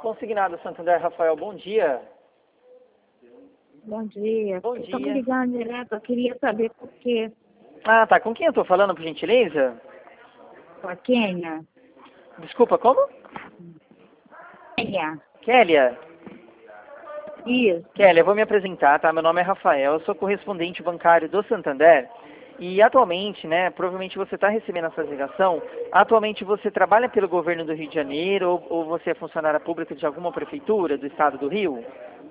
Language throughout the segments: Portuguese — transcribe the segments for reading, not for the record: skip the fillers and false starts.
Consignado Santander, Rafael, bom dia. Bom dia. Bom Estou dia. me ligando direto, eu queria saber por quê. Ah, tá. Com quem eu tô falando, por gentileza? Com a Kênia? Desculpa, como? Kênia. Kélia. Isso. Kélia, eu vou me apresentar, tá? Meu nome é Rafael, eu sou correspondente bancário do Santander. E atualmente, né, provavelmente você está recebendo essa ligação. Atualmente você trabalha pelo governo do Rio de Janeiro ou você é funcionária pública de alguma prefeitura do estado do Rio?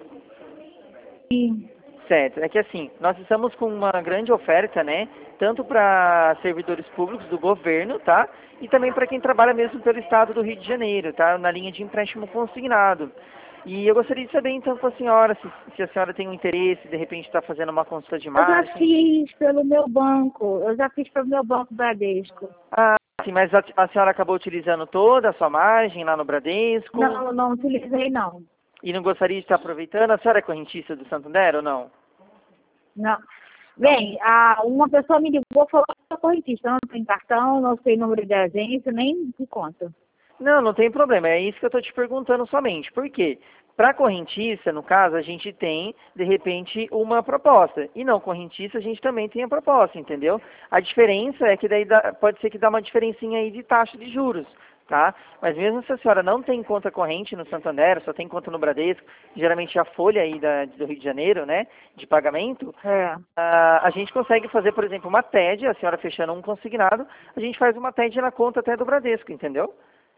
Sim. Certo, é que assim, nós estamos com uma grande oferta, né, tanto para servidores públicos do governo, tá, e também para quem trabalha mesmo pelo estado do Rio de Janeiro, tá, na linha de empréstimo consignado. E eu gostaria de saber então com a senhora, se a senhora tem um interesse, de repente está fazendo uma consulta de Eu já margem. fiz pelo meu banco. Eu já fiz pelo meu banco Bradesco. Ah, sim, mas a senhora acabou utilizando toda a sua margem lá no Bradesco Não utilizei não. e não gostaria de estar aproveitando? A senhora é correntista do Santander ou não? Não. Bem, uma pessoa me ligou e falou que eu sou correntista. Eu não tenho cartão, não sei número de agência, nem de conta. Não, não tem problema. É isso que eu estou te perguntando somente. Por quê? Para correntista, no caso, a gente tem, de repente, uma proposta. E não correntista, a gente também tem a proposta, entendeu? A diferença é que daí pode ser que dá uma diferencinha aí de taxa de juros, tá? Mas mesmo se a senhora não tem conta corrente no Santander, só tem conta no Bradesco, geralmente a folha aí do Rio de Janeiro, né, de pagamento, É, a gente consegue fazer, por exemplo, uma TED, a senhora fechando um consignado, a gente faz uma TED na conta até do Bradesco, entendeu?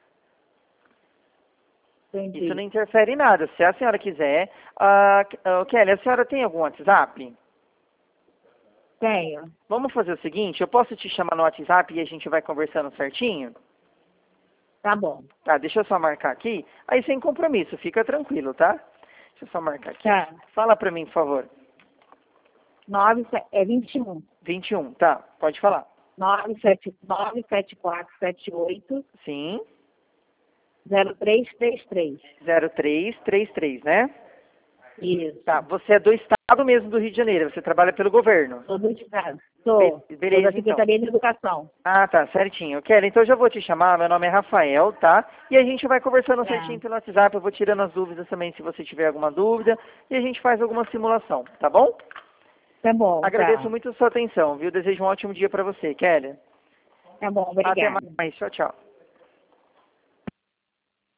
Isso não entendi. interfere em nada. Se a senhora quiser, Kelly, a senhora tem algum WhatsApp? Tenho. Vamos fazer o seguinte, eu posso te chamar no WhatsApp e a gente vai conversando certinho? Tá bom. Tá, deixa eu só marcar aqui. Aí sem compromisso, fica tranquilo, tá? Deixa eu só marcar aqui. Tá. Fala pra mim, por favor. 21. 21, tá, pode falar. 97478 Sim, 0333. 0333, né? Isso. Tá, você é do estado mesmo do Rio de Janeiro, você trabalha pelo governo. Sou do Estado. Sou. Sou Beleza, da então. Secretaria de Educação. Ah, tá, certinho. Kelly, então eu já vou te chamar, meu nome é Rafael, tá? E a gente vai conversando Tá. certinho pelo WhatsApp, eu vou tirando as dúvidas também se você tiver alguma dúvida, e a gente faz alguma simulação, tá bom? Tá bom, Agradeço tá. muito a sua atenção, viu? Desejo um ótimo dia pra você, Kelly. Tá bom, Até obrigada. mais, tchau, tchau.